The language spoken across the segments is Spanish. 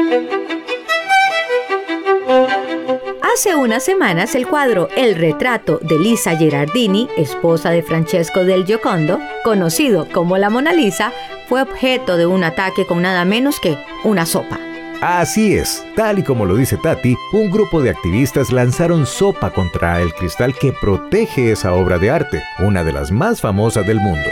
Hace unas semanas el cuadro El retrato de Lisa Gherardini, esposa de Francesco del Giocondo, conocido como la Mona Lisa, fue objeto de un ataque con nada menos que una sopa. Así es, tal y como lo dice Tati, un grupo de activistas lanzaron sopa contra el cristal que protege esa obra de arte, una de las más famosas del mundo.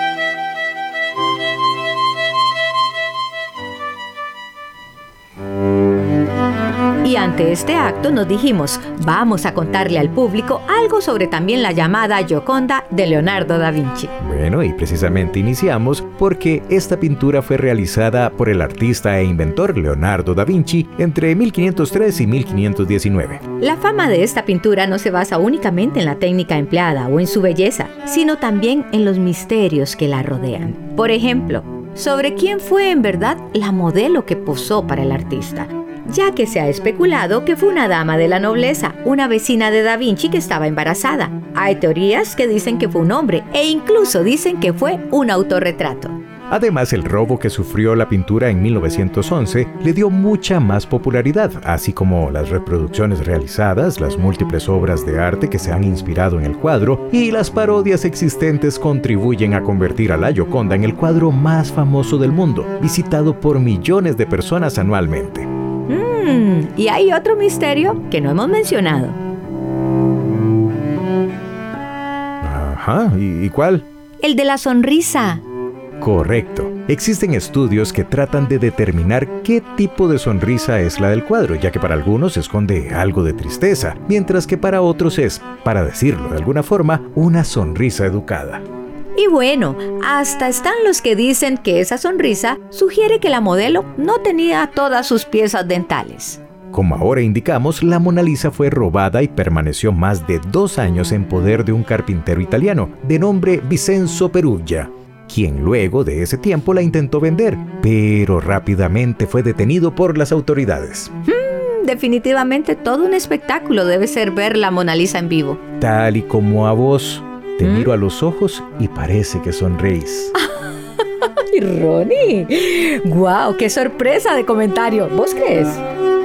Y ante este acto nos dijimos, vamos a contarle al público algo sobre también la llamada Gioconda de Leonardo da Vinci. Bueno, y precisamente iniciamos porque esta pintura fue realizada por el artista e inventor Leonardo da Vinci entre 1503 y 1519. La fama de esta pintura no se basa únicamente en la técnica empleada o en su belleza, sino también en los misterios que la rodean. Por ejemplo, sobre quién fue en verdad la modelo que posó para el artista, ya que se ha especulado que fue una dama de la nobleza, una vecina de Da Vinci que estaba embarazada. Hay teorías que dicen que fue un hombre e incluso dicen que fue un autorretrato. Además, el robo que sufrió la pintura en 1911 le dio mucha más popularidad, así como las reproducciones realizadas, las múltiples obras de arte que se han inspirado en el cuadro y las parodias existentes contribuyen a convertir a la Gioconda en el cuadro más famoso del mundo, visitado por millones de personas anualmente. Y hay otro misterio que no hemos mencionado. Ajá, ¿y cuál? El de la sonrisa. Correcto. Existen estudios que tratan de determinar qué tipo de sonrisa es la del cuadro, ya que para algunos esconde algo de tristeza, mientras que para otros es, para decirlo de alguna forma, una sonrisa educada. Y bueno, hasta están los que dicen que esa sonrisa sugiere que la modelo no tenía todas sus piezas dentales. Como ahora indicamos, la Mona Lisa fue robada y permaneció más de 2 años en poder de un carpintero italiano de nombre Vincenzo Peruggia, quien luego de ese tiempo la intentó vender, pero rápidamente fue detenido por las autoridades. Definitivamente todo un espectáculo debe ser ver la Mona Lisa en vivo. Tal y como a vos, te miro a los ojos y parece que sonreís. ¡Ay, Ronnie! ¡Guau! ¡Qué sorpresa de comentario! ¿Vos crees?